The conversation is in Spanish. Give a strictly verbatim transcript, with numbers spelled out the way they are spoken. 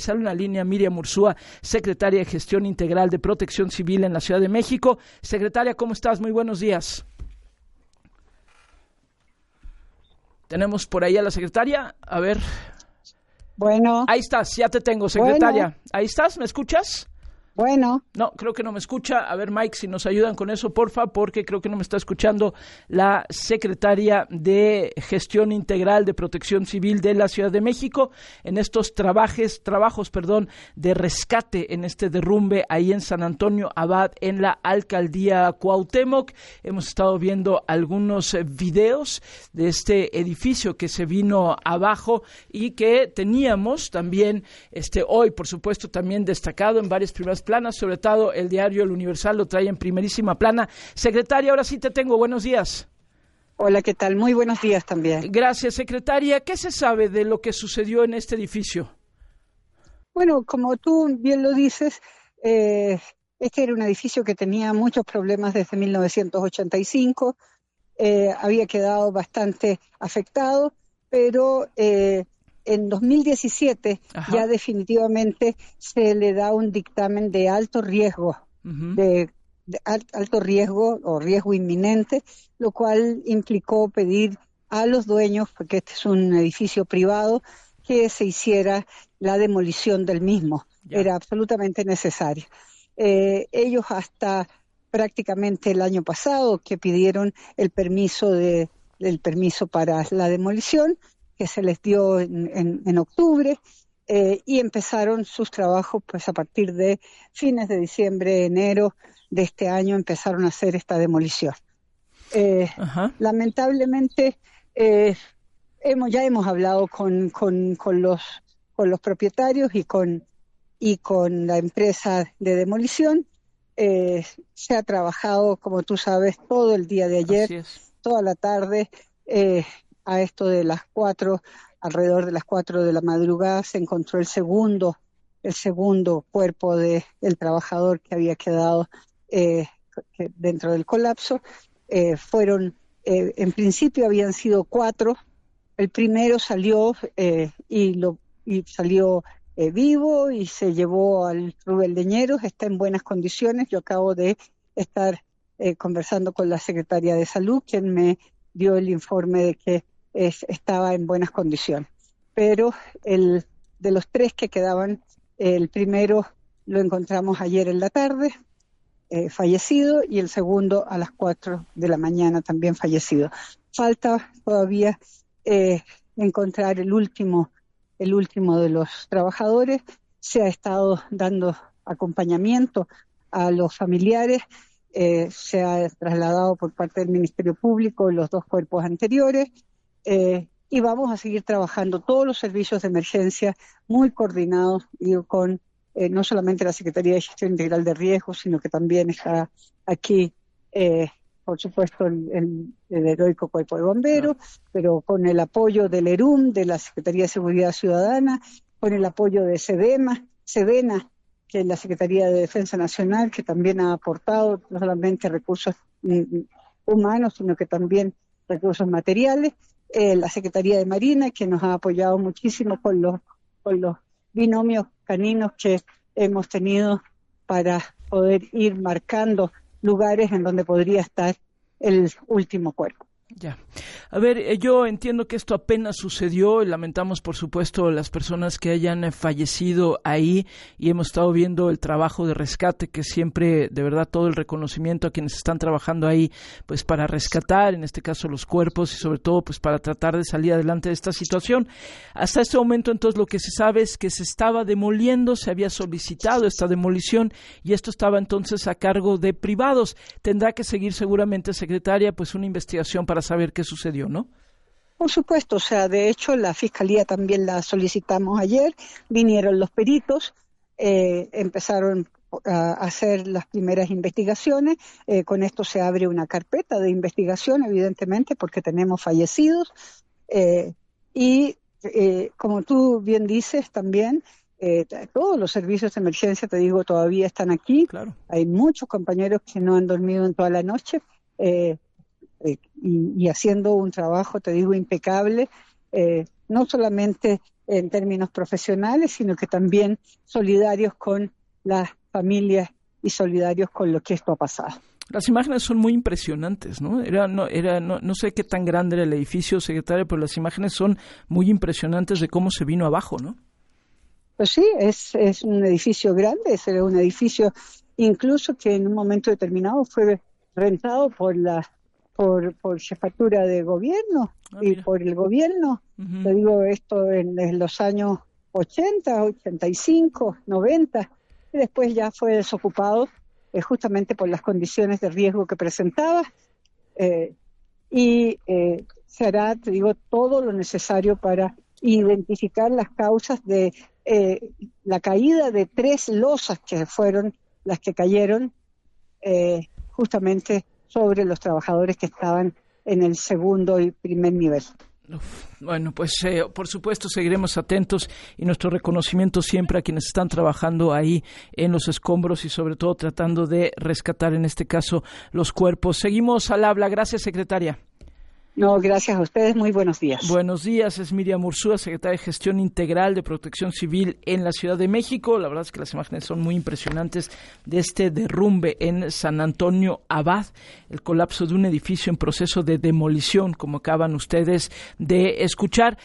sale una línea Miriam Ursúa, secretaria de Gestión Integral de Protección Civil en la Ciudad de México. Secretaria, ¿cómo estás? Muy buenos días. Tenemos por ahí a la secretaria. A ver. Bueno. Ahí estás, ya te tengo, secretaria. Bueno. Ahí estás, ¿me escuchas? Bueno. No, creo que no me escucha. A ver, Mike, si nos ayudan con eso, porfa, porque creo que no me está escuchando la secretaria de Gestión Integral de Protección Civil de la Ciudad de México en estos trabajos, trabajos, perdón, de rescate en este derrumbe ahí en San Antonio Abad, en la Alcaldía Cuauhtémoc. Hemos estado viendo algunos videos de este edificio que se vino abajo y que teníamos también este hoy, por supuesto, también destacado en varias primeras planas, sobre todo el diario El Universal lo trae en primerísima plana. Secretaria, ahora sí te tengo, buenos días. Hola, ¿qué tal? Muy buenos días también. Gracias, secretaria. ¿Qué se sabe de lo que sucedió en este edificio? Bueno, como tú bien lo dices, eh, este era un edificio que tenía muchos problemas desde mil novecientos ochenta y cinco, eh, había quedado bastante afectado, pero eh, en dos mil diecisiete Ajá. ya definitivamente se le da un dictamen de alto riesgo, uh-huh. de, de alto riesgo o riesgo inminente, lo cual implicó pedir a los dueños, porque este es un edificio privado, que se hiciera la demolición del mismo. Ya. Era absolutamente necesario. Eh, ellos hasta prácticamente el año pasado que pidieron el permiso de, el permiso para la demolición, que se les dio en, en, en octubre, eh, y empezaron sus trabajos pues a partir de fines de diciembre, enero de este año empezaron a hacer esta demolición. Eh, lamentablemente eh, hemos ya hemos hablado con, con, con los con los propietarios y con y con la empresa de demolición. Eh, se ha trabajado, como tú sabes, todo el día de ayer, toda la tarde. Eh, A esto de las cuatro, alrededor de las cuatro de la madrugada, se encontró el segundo, el segundo cuerpo de el trabajador que había quedado eh, que dentro del colapso. Eh, fueron, eh, en principio habían sido cuatro. El primero salió eh, y lo y salió eh, vivo y se llevó al Rubén Leñeros. Está en buenas condiciones. Yo acabo de estar eh, conversando con la secretaria de Salud, quien me dio el informe de que Es, estaba en buenas condiciones, pero el de los tres que quedaban, el primero lo encontramos ayer en la tarde, eh, fallecido, y el segundo a las cuatro de la mañana también fallecido. Falta todavía eh, encontrar el último, el último de los trabajadores. Se ha estado dando acompañamiento a los familiares. Eh, se ha trasladado por parte del Ministerio Público los dos cuerpos anteriores. Eh, y vamos a seguir trabajando todos los servicios de emergencia muy coordinados y con eh, no solamente la Secretaría de Gestión Integral de Riesgos, sino que también está aquí, eh, por supuesto, el, el, el heroico Cuerpo de Bomberos, no. pero con el apoyo del ERUM, de la Secretaría de Seguridad Ciudadana, con el apoyo de SEDEMA, SEDENA, que es la Secretaría de Defensa Nacional, que también ha aportado no solamente recursos mm, humanos, sino que también recursos materiales. Eh, la Secretaría de Marina, que nos ha apoyado muchísimo con los, con los binomios caninos que hemos tenido para poder ir marcando lugares en donde podría estar el último cuerpo. Ya. A ver, eh, yo entiendo que esto apenas sucedió, lamentamos por supuesto las personas que hayan eh, fallecido ahí y hemos estado viendo el trabajo de rescate que siempre, de verdad, todo el reconocimiento a quienes están trabajando ahí, pues para rescatar, en este caso los cuerpos y sobre todo pues para tratar de salir adelante de esta situación. Hasta este momento entonces lo que se sabe es que se estaba demoliendo, se había solicitado esta demolición y esto estaba entonces a cargo de privados. Tendrá que seguir seguramente, secretaria, pues una investigación para saber qué sucedió, ¿no? Por supuesto, o sea, de hecho la Fiscalía también la solicitamos ayer, vinieron los peritos, eh, empezaron a hacer las primeras investigaciones, eh, con esto se abre una carpeta de investigación, evidentemente, porque tenemos fallecidos, eh, y eh, como tú bien dices también, eh, todos los servicios de emergencia, te digo, todavía están aquí, claro. Hay muchos compañeros que no han dormido en toda la noche, eh, Eh, y, y haciendo un trabajo, te digo, impecable, eh, no solamente en términos profesionales, sino que también solidarios con las familias y solidarios con lo que esto ha pasado. Las imágenes son muy impresionantes, ¿no? Era, no, era, no, no sé qué tan grande era el edificio, secretario, pero las imágenes son muy impresionantes de cómo se vino abajo, ¿no? Pues sí, es, es un edificio grande, es un edificio incluso que en un momento determinado fue rentado por la por, por jefatura de gobierno ah, y por el gobierno. Uh-huh. Te digo esto en, en los años ochenta, ochenta y cinco, noventa, y después ya fue desocupado eh, justamente por las condiciones de riesgo que presentaba, eh, y eh, se hará, te digo, todo lo necesario para identificar las causas de eh, la caída de tres losas que fueron las que cayeron eh, justamente sobre los trabajadores que estaban en el segundo y primer nivel. Uf, bueno, pues eh, por supuesto seguiremos atentos y nuestro reconocimiento siempre a quienes están trabajando ahí en los escombros y sobre todo tratando de rescatar en este caso los cuerpos. Seguimos al habla. Gracias, secretaria. No, gracias a ustedes. Muy buenos días. Buenos días. Es Miriam Ursúa, secretaria de Gestión Integral de Protección Civil en la Ciudad de México. La verdad es que las imágenes son muy impresionantes de este derrumbe en San Antonio Abad, el colapso de un edificio en proceso de demolición, como acaban ustedes de escuchar.